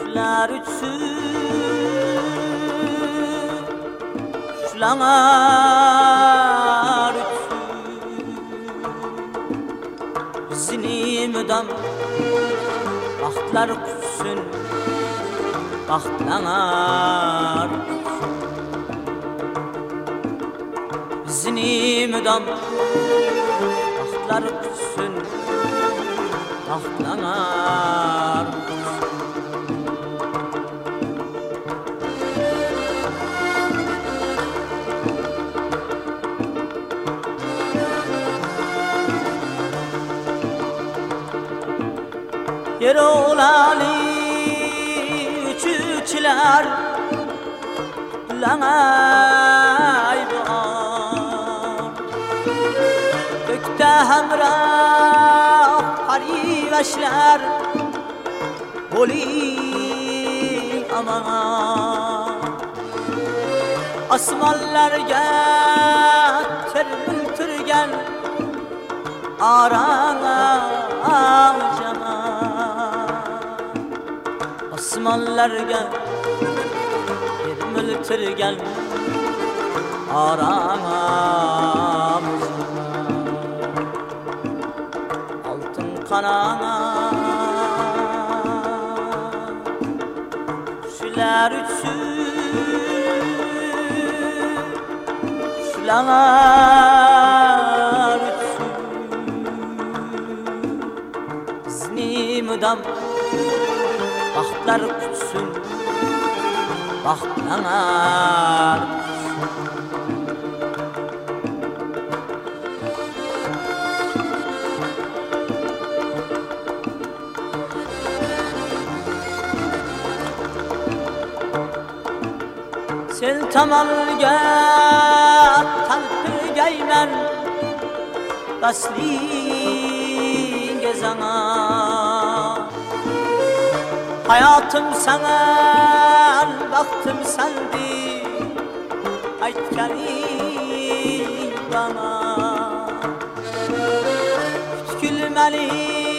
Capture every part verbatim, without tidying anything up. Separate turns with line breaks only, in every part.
Kuşlar uçsun, kuşlar uçsun, bizini müdam bahtlar kutsun, bahtlar kutsun, bizini müdam bahtlar kutsun, bahtlar kutsun. Yer oğlalı üçüçler langay bağır, gökte hamrah hariveşler boli aman, asmanlarga termiltirgen arana asmanlarga termiltirgen aramamız, altın kanana kuşlar uçsun, kuşlar uçsun, bizni müdam bahtlar kutsun, bahtlar kutsun. Sen tamalga talpirgayman baslinge zana, hayatım sana, baktım sendi, aytganing bana. Kütkülmeli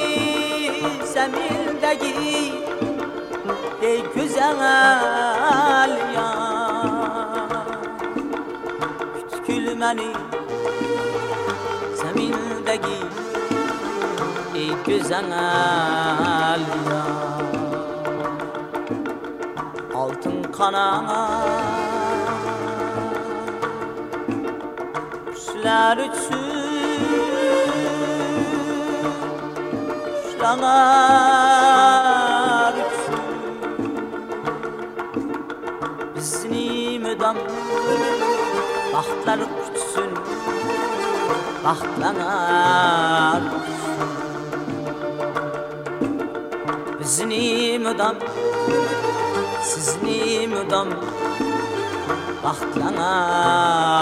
zemindeki ey güzel ya, kütkülmeli zemindeki ey güzel ya. Altın kanana kuşlar uçsun, kuşlar uçsun, bizni müdam bahtlar kutsun, bahtlar kutsun, bizni müdam sizni müdam bahtlar